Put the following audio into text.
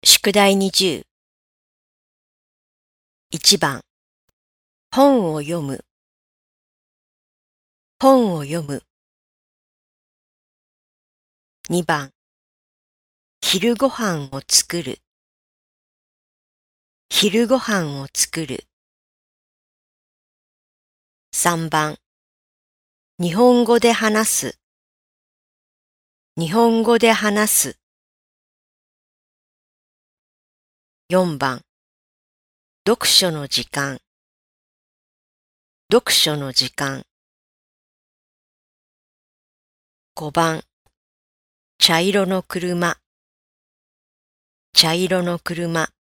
宿題20。1番、本を読む、本を読む。2番、昼ごはんを作る、昼ごはんを作る。3番、日本語で話す、日本語で話す。4番、読書の時間、読書の時間。5番、茶色の車、茶色の車。